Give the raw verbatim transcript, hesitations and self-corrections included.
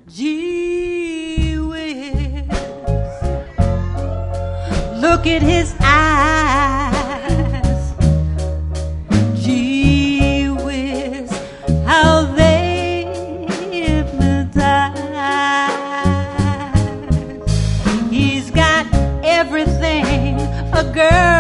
Gee whiz, look at his eyes. Gee whiz, how they hypnotize. He's got everything a girl